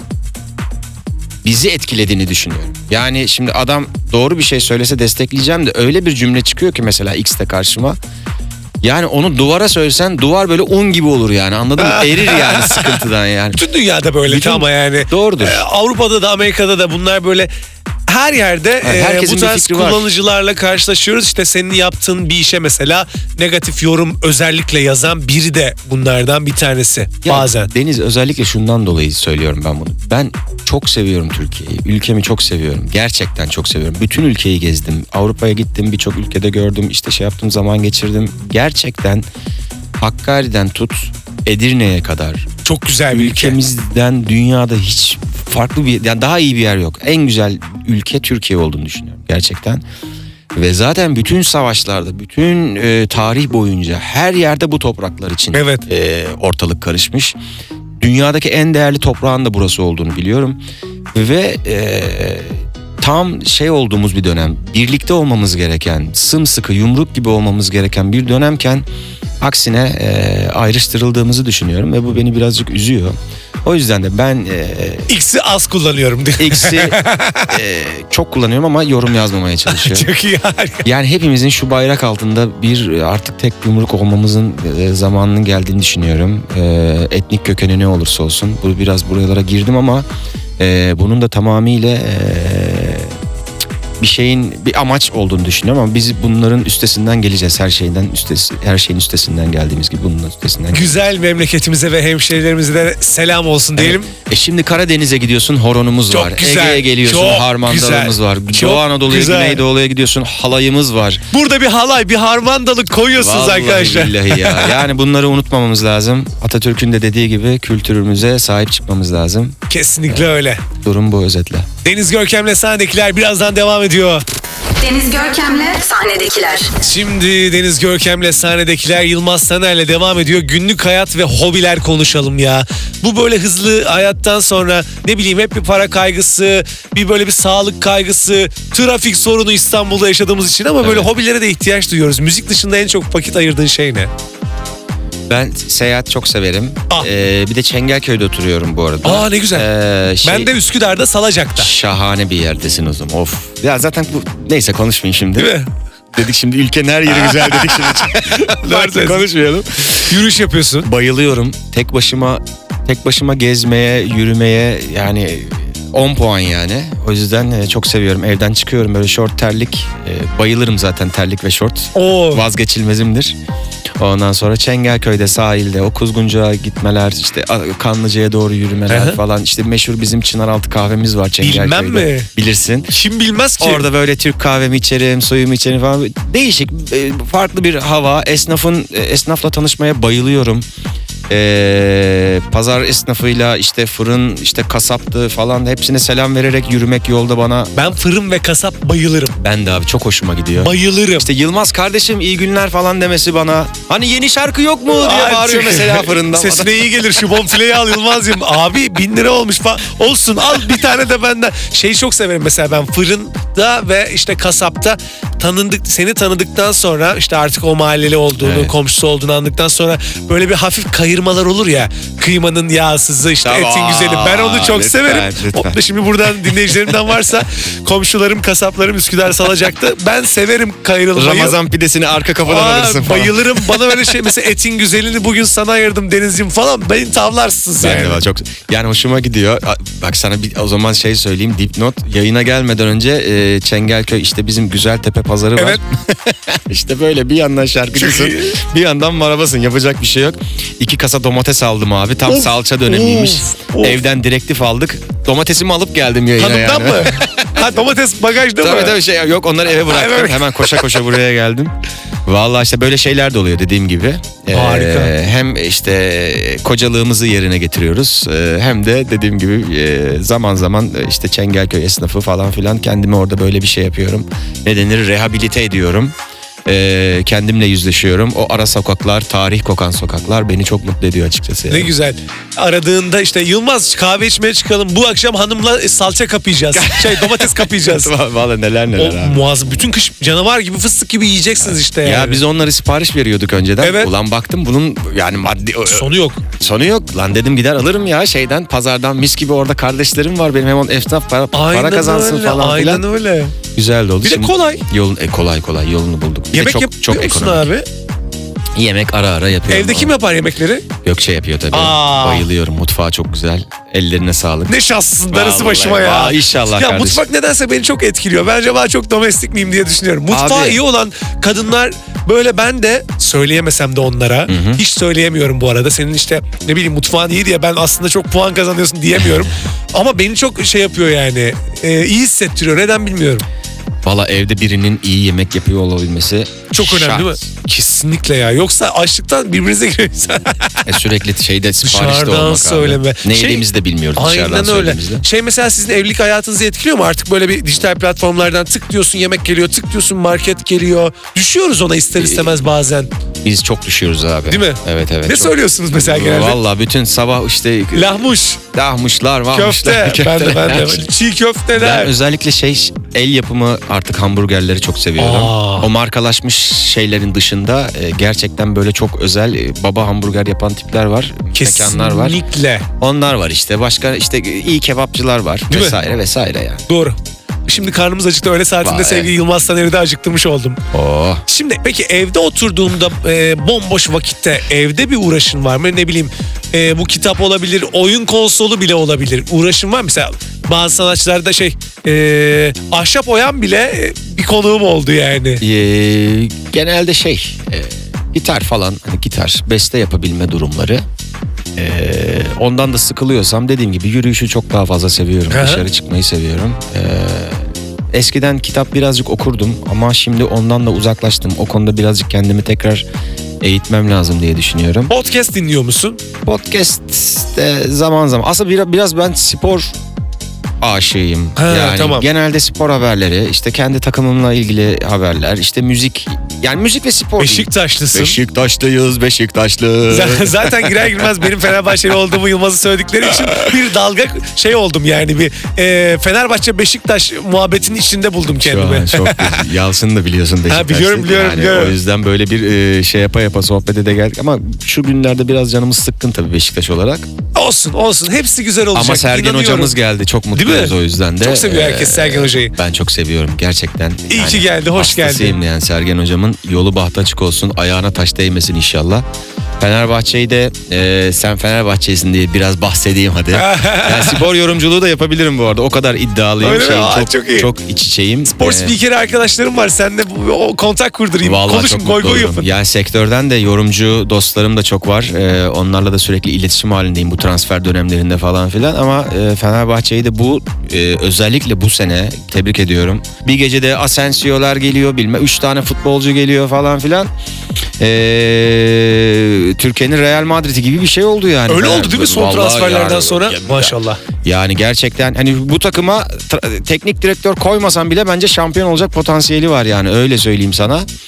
bizi etkilediğini düşünüyorum. Yani şimdi adam doğru bir şey söylese destekleyeceğim de öyle bir cümle çıkıyor ki mesela X'te karşıma. Yani onu duvara söylesen duvar böyle un gibi olur yani, anladın mı? Erir yani sıkıntıdan yani. Bütün dünyada böyle Bütün- ama yani. Doğrudur. Avrupa'da da Amerika'da da bunlar böyle her yerde herkesin bu bir tarz fikri var. kullanıcılarla karşılaşıyoruz. İşte senin yaptığın bir işe mesela negatif yorum özellikle yazan biri de bunlardan bir tanesi Ya bazen. Deniz, özellikle şundan dolayı söylüyorum ben bunu. Ben çok seviyorum Türkiye'yi. Ülkemi çok seviyorum. Gerçekten çok seviyorum. Bütün ülkeyi gezdim. Avrupa'ya gittim. Birçok ülkede gördüm. İşte şey yaptım, zaman geçirdim. Gerçekten Hakkari'den tut Edirne'ye kadar. Çok güzel bir ülke. Ülkemizden dünyada hiç farklı bir, yani daha iyi bir yer yok. En güzel ülke Türkiye olduğunu düşünüyorum gerçekten. Ve zaten bütün savaşlarda, bütün tarih boyunca her yerde bu topraklar için Evet. ortalık karışmış. Dünyadaki en değerli toprağın da burası olduğunu biliyorum. Ve tam şey olduğumuz bir dönem, birlikte olmamız gereken, sımsıkı yumruk gibi olmamız gereken bir dönemken aksine ayrıştırıldığımızı düşünüyorum ve bu beni birazcık üzüyor. O yüzden de ben X'i az kullanıyorum diye. X'i çok kullanıyorum ama yorum yazmamaya çalışıyorum. Çok iyi, harika. Yani hepimizin şu bayrak altında bir artık tek yumruk olmamızın zamanının geldiğini düşünüyorum. Etnik kökeni ne olursa olsun. Bu biraz buralara girdim ama bunun da tamamıyla bir şeyin, bir amaç olduğunu düşünüyorum ama biz bunların üstesinden geleceğiz. Her şeyin üstesinden geldiğimiz gibi bunun üstesinden geleceğiz. Güzel memleketimize ve hemşehrilerimize de selam olsun diyelim. Şimdi Karadeniz'e gidiyorsun, horonumuz Çok var. güzel, Ege'ye geliyorsun, çok harmandalımız güzel, var. çok Doğu Anadolu'ya, güzel. Güneydoğu'ya gidiyorsun, halayımız var. Burada bir halay, bir harmandalık koyuyorsunuz Vallahi arkadaşlar. billahi ya. Yani bunları unutmamamız lazım. Atatürk'ün de dediği gibi kültürümüze sahip çıkmamız lazım. Kesinlikle öyle. Durum bu özetle. Deniz Görkem'le sahnedekiler birazdan devam ediyor. Deniz Görkem'le sahnedekiler. Şimdi Deniz Görkem'le sahnedekiler Yılmaz Taner'le devam ediyor. Günlük hayat ve hobiler konuşalım ya. Bu böyle hızlı hayattan sonra ne bileyim hep bir para kaygısı, bir böyle bir sağlık kaygısı, trafik sorunu İstanbul'da yaşadığımız için ama böyle Evet. hobilere de ihtiyaç duyuyoruz. Müzik dışında en çok vakit ayırdığın şey ne? Ben seyahat çok severim. Ah. Bir de Çengelköy'de oturuyorum bu arada. Aa, ne güzel. Ben de Üsküdar'da Salacak'ta. Şahane bir yerdesin o zaman. Of. Ya zaten bu, neyse konuşmayayım şimdi. Değil mi? Dedik şimdi ülkenin her yeri güzel dedik şimdi. Doğru konuşmayalım. Yürüyüş yapıyorsun. Bayılıyorum. Tek başıma gezmeye, yürümeye, yani 10 puan yani. O yüzden çok seviyorum. Evden çıkıyorum böyle şort, terlik. Bayılırım zaten terlik ve şort. Oo. Vazgeçilmezimdir. Ondan sonra Çengelköy'de sahilde o Kuzguncu'ya gitmeler, işte Kanlıca'ya doğru yürümeler Hı hı. falan. İşte meşhur bizim Çınaraltı kahvemiz var Çengelköy'de. Bilmem mi? Bilirsin. Kim bilmez ki? Orada böyle Türk kahvemi içerim, suyumu içerim falan. Değişik, farklı bir hava. Esnafla tanışmaya bayılıyorum. Pazar esnafıyla, işte fırın, işte kasaptı falan, hepsine selam vererek yürümek yolda bana, Ben fırın ve kasap bayılırım. ben de abi çok hoşuma gidiyor. Bayılırım. İşte Yılmaz kardeşim iyi günler falan demesi bana. Hani yeni şarkı yok mu diye Ay, bağırıyor çok- mesela fırında. Sesine iyi gelir, şu bonfileyi al Yılmaz'cığım. Abi 1000 lira olmuş falan. Olsun, al bir tane de benden. Şeyi çok severim mesela ben, fırın Kasapta ve işte kasapta seni tanıdıktan sonra işte artık o mahalleli olduğunu, Evet. komşusu olduğunu anladıktan sonra böyle bir hafif kayırmalar olur ya. Kıymanın yağsızı, işte Tamam. etin güzeli. Ben onu çok Lütfen, severim. lütfen. Hop da şimdi buradan dinleyicilerimden varsa komşularım, kasaplarım Üsküdar Salacak'ta. Ben severim kayrılmayı. Ramazan pidesini arka kafadan alırsın falan. Bayılırım. Bana öyle şey mesela etin güzelini bugün sana ayırdım Denizciğim falan. Beni tavlarsınız Ben yani. de var, çok yani hoşuma gidiyor. Bak sana o zaman şey söyleyeyim, dipnot. Yayına gelmeden önce Çengelköy işte bizim Güzeltepe pazarı var. Evet. İşte böyle bir yandan şarkıcısın, bir yandan marabasın. Yapacak bir şey yok. 2 kasa domates aldım abi. Tam Of, salça dönemiymiş. of. Evden direktif aldık. Domatesimi alıp geldim yayına. Hanımdan yani. mı? Ha, domates bagajda mı? Tabii şey yok, onları eve bıraktım. Evet. Hemen koşa koşa buraya geldim. Vallahi işte böyle şeyler de oluyor dediğim gibi. Harika. Hem işte kocalığımızı yerine getiriyoruz. Hem de dediğim gibi zaman zaman işte Çengelköy esnafı falan filan, kendimi orada böyle bir şey yapıyorum. Ne denir? Rehabilite ediyorum. Kendimle yüzleşiyorum. O ara sokaklar, tarih kokan sokaklar beni çok mutlu ediyor açıkçası. Ne yani. güzel. Aradığında işte Yılmaz kahve içmeye çıkalım. Bu akşam hanımla salça kapayacağız. Domates kapayacağız. Vallahi neler neler O abi. muazzam. Bütün kış canavar gibi, fıstık gibi yiyeceksiniz işte yani. Ya biz onları sipariş veriyorduk önceden. Evet. Ulan baktım bunun yani maddi Sonu yok. sonu yok. Lan dedim gider alırım ya şeyden, pazardan, mis gibi orada kardeşlerim var benim, hem on esnaf para kazansın öyle, falan aynen filan. öyle. Güzel de oldu. Bir de kolay. Kolay yolunu bulduk. Bir de Yemek çok yapıyor musun ekonomik. abi? Yemek ara ara yapıyorum. Evde kim yapar yemekleri? Gökçe yapıyor tabii. Aa. Bayılıyorum. Mutfağı çok güzel. Ellerine sağlık. Ne şanslısın, darısı Vallahi, başıma ya. inşallah Ya kardeşim. mutfak nedense beni çok etkiliyor. Ben acaba çok domestik miyim diye düşünüyorum. Mutfağı Abi. iyi olan kadınlar böyle, ben de söyleyemesem de onlara. Hiç söyleyemiyorum bu arada. Senin işte ne bileyim mutfağın iyi diye ben aslında çok puan kazanıyorsun diyemiyorum. Ama beni çok şey yapıyor yani. İyi hissettiriyor. Neden bilmiyorum. Valla evde birinin iyi yemek yapıyor olabilmesi Çok önemli şart. değil mi? Kesinlikle ya. Yoksa açlıktan birbirinize giriyoruz. Sürekli şeyde siparişte Dışarıdan olmak söyleme. abi. Ne yediğimizi de bilmiyoruz dışarıdan Aynen öyle. söylediğimizde. Şey mesela sizin evlilik hayatınızı etkiliyor mu? Artık böyle bir dijital platformlardan tık diyorsun yemek geliyor, tık diyorsun market geliyor. Düşüyoruz ona ister istemez bazen. Biz çok düşüyoruz abi. Değil mi? Evet. Ne çok. söylüyorsunuz mesela genelde? Valla bütün sabah işte Lahmuş, lahmışlar, köfte. Ben de. Çiğ Ben köfteler. özellikle el yapımı artık hamburgerleri çok seviyorum. Aa. O markalaşmış şeylerin dışında gerçekten böyle çok özel baba hamburger yapan tipler var. Mekanlar var. Kesinlikle. Onlar var işte. Başka işte iyi kebapçılar var. Değil mi? Vesaire yani. Doğru. Şimdi karnımız acıktı. Öğle saatinde Vay. sevgili Yılmaz Taner'i de acıktırmış oldum. Oh. Şimdi peki evde oturduğumda bomboş vakitte evde bir uğraşın var mı? Ne bileyim bu kitap olabilir, oyun konsolu bile olabilir. Uğraşın var mı? Mesela bazı sanatçılarda ahşap oyan bile bir konuğum oldu yani. Genelde gitar falan, hani gitar, beste yapabilme durumları. Ondan da sıkılıyorsam dediğim gibi yürüyüşü çok daha fazla seviyorum. Hı hı. Dışarı çıkmayı seviyorum. Eskiden kitap birazcık okurdum ama şimdi ondan da uzaklaştım. O konuda birazcık kendimi tekrar eğitmem lazım diye düşünüyorum. Podcast dinliyor musun? Podcast'te zaman zaman aslında biraz ben spor aşığıyım. Ha, yani tamam. genelde spor haberleri, işte kendi takımımla ilgili haberler, işte müzik, yani müzik ve spor. Beşiktaşlısın. Beşiktaşlıyız, Beşiktaşlı. Zaten girer girmez benim Fenerbahçeli olduğumu Yılmaz'ı söyledikleri için bir dalga oldum yani, bir Fenerbahçe Beşiktaş muhabbetinin içinde buldum Şu kendimi. an çok Yalçın'ı da biliyorsun Beşiktaşlı. biliyorum. O yüzden böyle bir yapa sohbete de geldik ama şu günlerde biraz canımız sıkkın tabii Beşiktaş olarak. Olsun. Hepsi güzel olacak. Ama Sergen İnanıyorum. hocamız geldi. Çok mutluyuz o yüzden de. Çok seviyor herkes Sergen hocayı. Ben çok seviyorum gerçekten. İyi ki geldi, hoş hastasıyım geldi. yani Sergen hocamın. Yolu bahtı açık olsun. Ayağına taş değmesin inşallah. Fenerbahçe'yi de sen Fenerbahçe'sin diye biraz bahsedeyim hadi. Yani spor yorumculuğu da yapabilirim bu arada. O kadar iddialıyım. Öyle mi? Aa, çok iyi. Çok iç içeyim. Spor spikeri arkadaşlarım var. Seninle o kontak kurdurayım. Vallahi Konuşun, çok goy mutlu goy olurum. yapın. Yani sektörden de yorumcu dostlarım da çok var. Onlarla da sürekli iletişim halindeyim bu transfer dönemlerinde falan filan. Ama Fenerbahçe'yi de özellikle bu sene tebrik ediyorum. Bir gecede Asensio'lar geliyor, 3 tane futbolcu geliyor falan filan. Türkiye'nin Real Madrid'i gibi bir şey oldu yani. Öyle oldu değil mi son Vallahi transferlerden yani, sonra? Maşallah. Yani gerçekten hani bu takıma teknik direktör koymasan bile bence şampiyon olacak potansiyeli var yani, öyle söyleyeyim sana.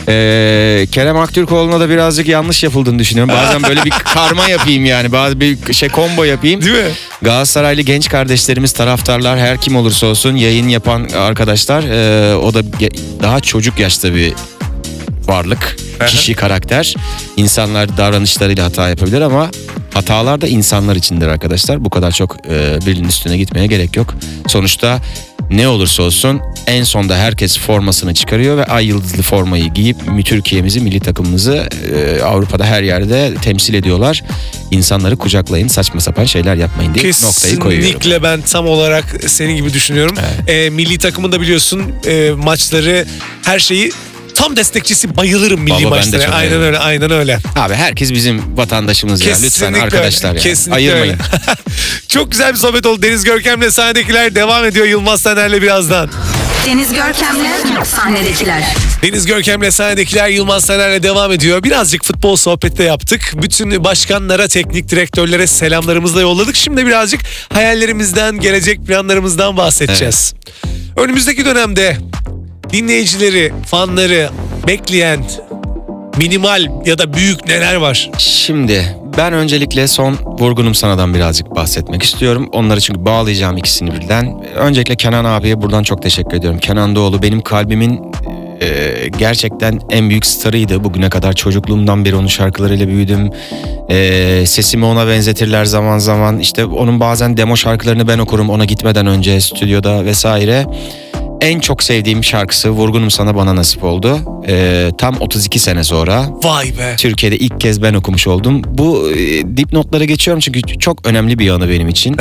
Kerem Aktürkoğlu'na da birazcık yanlış yapıldığını düşünüyorum. Bazen böyle bir karma yapayım yani. Bazı bir combo yapayım. Değil mi? Galatasaraylı genç kardeşlerimiz, taraftarlar, her kim olursa olsun yayın yapan arkadaşlar, o da daha çocuk yaşta bir varlık, kişi, karakter. İnsanlar davranışlarıyla hata yapabilir ama hatalar da insanlar içindir arkadaşlar. Bu kadar çok birinin üstüne gitmeye gerek yok. Sonuçta ne olursa olsun en sonda herkes formasını çıkarıyor ve ay yıldızlı formayı giyip Türkiye'mizi, milli takımımızı Avrupa'da her yerde temsil ediyorlar. İnsanları kucaklayın, saçma sapan şeyler yapmayın diye noktayı koyuyorum. Kesinlikle ben tam olarak senin gibi düşünüyorum. Evet. Milli takımın da biliyorsun maçları, her şeyi tam destekçisi, bayılırım milli Baba, ben de maçlara. çok Aynen bayılırım. öyle, aynen öyle. Abi herkes bizim vatandaşımız ya. Lütfen arkadaşlar öyle. ya. Kesinlikle Ayırmayın. öyle. Çok güzel bir sohbet oldu. Deniz Görkem'le sahnedekiler devam ediyor. Yılmaz Taner'le birazdan. Deniz Görkem'le sahnedekiler. Deniz Görkem'le sahnedekiler Yılmaz Taner'le devam ediyor. Birazcık futbol sohbeti de yaptık. Bütün başkanlara, teknik direktörlere selamlarımızla yolladık. Şimdi birazcık hayallerimizden, gelecek planlarımızdan bahsedeceğiz. Önümüzdeki dönemde dinleyicileri, fanları bekleyen minimal ya da büyük neler var? Şimdi ben öncelikle son Vurgunum Sana'dan birazcık bahsetmek istiyorum. Onları çünkü bağlayacağım ikisini birden. Öncelikle Kenan abiye buradan çok teşekkür ediyorum. Kenan Doğulu benim kalbimin gerçekten en büyük starıydı. Bugüne kadar çocukluğumdan beri onun şarkılarıyla büyüdüm. Sesimi ona benzetirler zaman zaman. İşte onun bazen demo şarkılarını ben okurum ona gitmeden önce stüdyoda vesaire. En çok sevdiğim şarkısı Vurgunum Sana bana nasip oldu. Tam 32 sene sonra. Vay be. Türkiye'de ilk kez ben okumuş oldum. Bu dipnotlara geçiyorum çünkü çok önemli bir yanı benim için.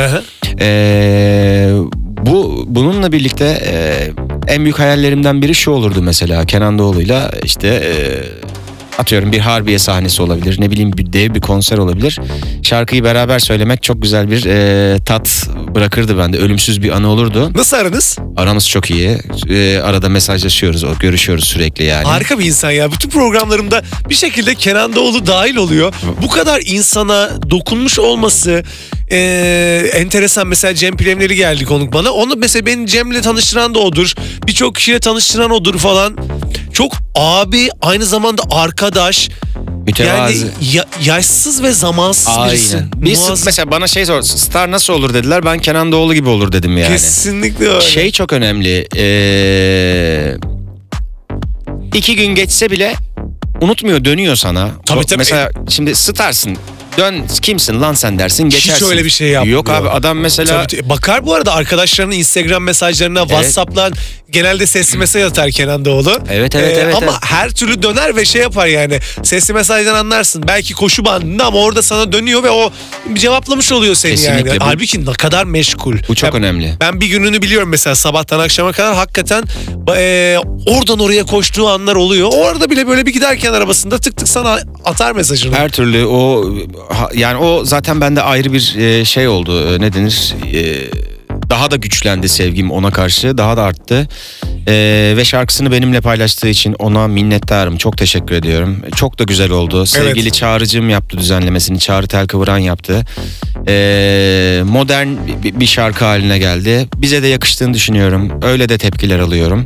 Bununla birlikte en büyük hayallerimden biri şu olurdu mesela. Kenan Doğulu'yla işte atıyorum bir Harbiye sahnesi olabilir. Ne bileyim bir dev bir konser olabilir. Şarkıyı beraber söylemek çok güzel bir tat bırakırdı bende. Ölümsüz bir anı olurdu. Nasıl aranız? Aramız çok iyi. Arada mesajlaşıyoruz, görüşüyoruz sürekli yani. Harika bir insan ya. Bütün programlarımda bir şekilde Kenan Doğulu dahil oluyor. Bu kadar insana dokunmuş olması enteresan. Mesela Cem Pilemleri geldi konuk bana. Onu mesela beni Cem'le tanıştıran da odur. Birçok kişiyle tanıştıran odur falan. Çok abi, aynı zamanda arkadaş. Mütevazi. Yani yaşsız ve zamansız birisi. Aynen. Biz mesela bana şey sor, star nasıl olur dediler. Ben Kenan Doğulu gibi olur dedim yani. Kesinlikle öyle. Şey çok önemli. 2 gün geçse bile unutmuyor, dönüyor sana. Tabii. Mesela şimdi starsın. Dön kimsin lan sen dersin, geçersin. Hiç öyle bir şey yapmıyor. Yok abi, adam mesela... Tabii. Bakar bu arada arkadaşlarının Instagram mesajlarına, WhatsApp'lan genelde sesli mesaj atar Kenan Doğulu. Evet. Ama her türlü döner ve şey yapar yani. Sesli mesajdan anlarsın. Belki koşu bandında ama orada sana dönüyor ve o cevaplamış oluyor seni. Kesinlikle. Yani. Halbuki ne kadar meşgul. Bu çok önemli. Ben bir gününü biliyorum mesela, sabahtan akşama kadar hakikaten oradan oraya koştuğu anlar oluyor. Orada bile böyle bir giderken arabasında tık tık sana atar mesajını. Her türlü o yani o zaten bende ayrı bir şey oldu. Ne denir? Daha da güçlendi sevgim ona karşı. Daha da arttı. Ve şarkısını benimle paylaştığı için ona minnettarım. Çok teşekkür ediyorum. Çok da güzel oldu. Sevgili Çağrıcığım yaptı düzenlemesini. Çağrı Telkıvıran yaptı. Modern bir şarkı haline geldi. Bize de yakıştığını düşünüyorum. Öyle de tepkiler alıyorum.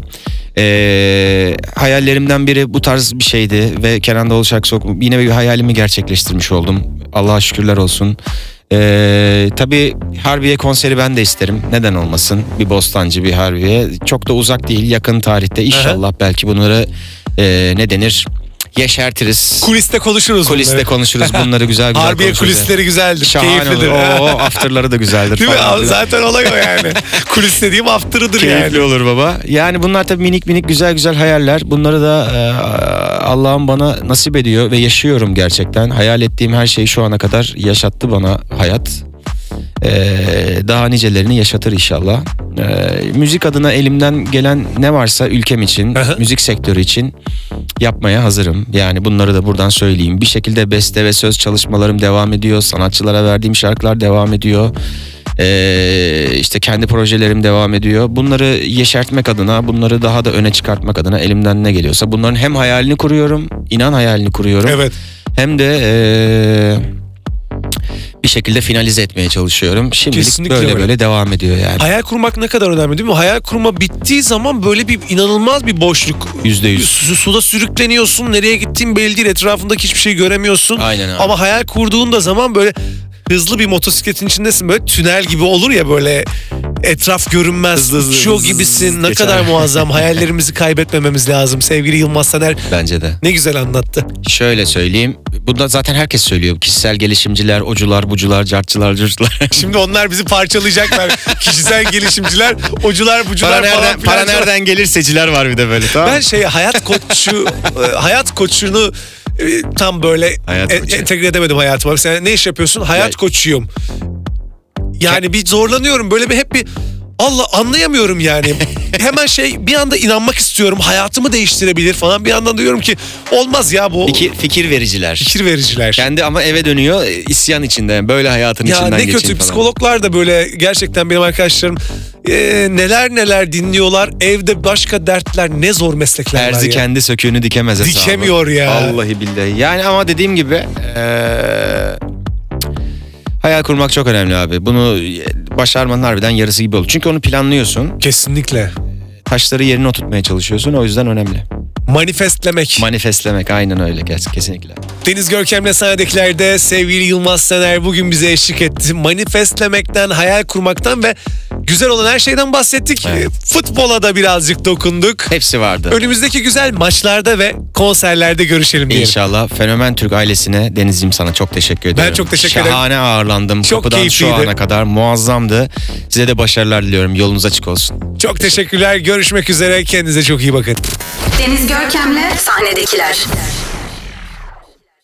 Hayallerimden biri bu tarz bir şeydi ve Kenan Doğulu şarkısı yine bir hayalimi gerçekleştirmiş oldum. Allah'a şükürler olsun. Tabii Harbiye konseri ben de isterim. Neden olmasın? Bir Bostancı, bir Harbiye. Çok da uzak değil, yakın tarihte. İnşallah belki bunları ne denir? Yeşertiriz. Kuliste konuşuruz. Kuliste konuşuruz. Bunları güzel Harbiye konuşuruz. kulisleri güzeldir. Şahane Keyiflidir. olur. O afterları da güzeldir. Değil mi? falan. Zaten olay o yani. Kulis dediğim after'ıdır yani. Keyifli olur baba. Yani bunlar tabii minik güzel hayaller. Bunları da Allah'ım bana nasip ediyor ve yaşıyorum gerçekten. Hayal ettiğim her şeyi şu ana kadar yaşattı bana hayat. Daha nicelerini yaşatır inşallah. Müzik adına elimden gelen ne varsa ülkem için, müzik sektörü için yapmaya hazırım. Yani bunları da buradan söyleyeyim. Bir şekilde beste ve söz çalışmalarım devam ediyor. Sanatçılara verdiğim şarkılar devam ediyor. İşte kendi projelerim devam ediyor. Bunları yeşertmek adına, bunları daha da öne çıkartmak adına elimden ne geliyorsa bunların hem hayalini kuruyorum, inan hayalini kuruyorum. Evet. Hem de bir şekilde finalize etmeye çalışıyorum. Şimdilik Kesinlikle böyle öyle. böyle devam ediyor yani. Hayal kurmak ne kadar önemli değil mi? Hayal kurma bittiği zaman böyle bir inanılmaz bir boşluk. %100. Suda sürükleniyorsun. Nereye gittiğin belli değil. Etrafındaki hiçbir şey göremiyorsun. Aynen abi. Ama hayal kurduğun da zaman böyle hızlı bir motosikletin içindesin. Böyle tünel gibi olur ya, böyle etraf görünmez. Hızlı Uçuyor gibisin. Ne geçer. kadar muazzam. Hayallerimizi kaybetmememiz lazım. Sevgili Yılmaz Taner Bence de. ne güzel anlattı. Şöyle söyleyeyim. Bunu zaten herkes söylüyor. Kişisel gelişimciler, ocular, bucular, cartçılar, curtçılar. Şimdi onlar bizi parçalayacaklar. Kişisel gelişimciler, ocular, bucular falan para filan. nereden gelir seciler var bir de böyle, tamam mı? Ben hayat koçunu tam böyle Hayat koçu. entegre edemedim hayatıma. Sen ne iş yapıyorsun? Hayat Ya- koçuyum. Yani bir zorlanıyorum. Böyle hep bir Allah anlayamıyorum yani. Hemen bir anda inanmak istiyorum. Hayatımı değiştirebilir falan. Bir yandan diyorum ki olmaz ya bu. Fikir vericiler. Fikir vericiler. Kendi ama eve dönüyor isyan içinde. Böyle hayatın Ya içinden ne geçeyim kötü, falan. psikologlar da böyle gerçekten benim arkadaşlarım neler dinliyorlar. Evde başka dertler, ne zor meslekler var Terzi ya. kendi söküğünü dikemez hesabı. Dikemiyor ya. Vallahi billahi. Yani ama dediğim gibi hayal kurmak çok önemli abi. Bunu başarmanın harbiden yarısı gibi olur. Çünkü onu planlıyorsun. Kesinlikle. Taşları yerine oturtmaya çalışıyorsun. O yüzden önemli. Manifestlemek. Manifestlemek aynen öyle, kesinlikle. Deniz Görkem'le Sahnedekiler'de sevgili Yılmaz Taner bugün bize eşlik etti. Manifestlemekten, hayal kurmaktan ve güzel olan her şeyden bahsettik. Evet. Futbola da birazcık dokunduk. Hepsi vardı. Önümüzdeki güzel maçlarda ve konserlerde görüşelim diyelim. İnşallah. Fenomen Türk ailesine, Denizciğim, sana çok teşekkür ederim. çok teşekkür ederim. Şahane ağırlandım. Çok Kapıdan keyifliydi. şu ana kadar muazzamdı. Size de başarılar diliyorum. Yolunuz açık olsun. Çok teşekkürler. Görüşmek üzere. Kendinize çok iyi bakın. Deniz Görkem'le Sahnedekiler.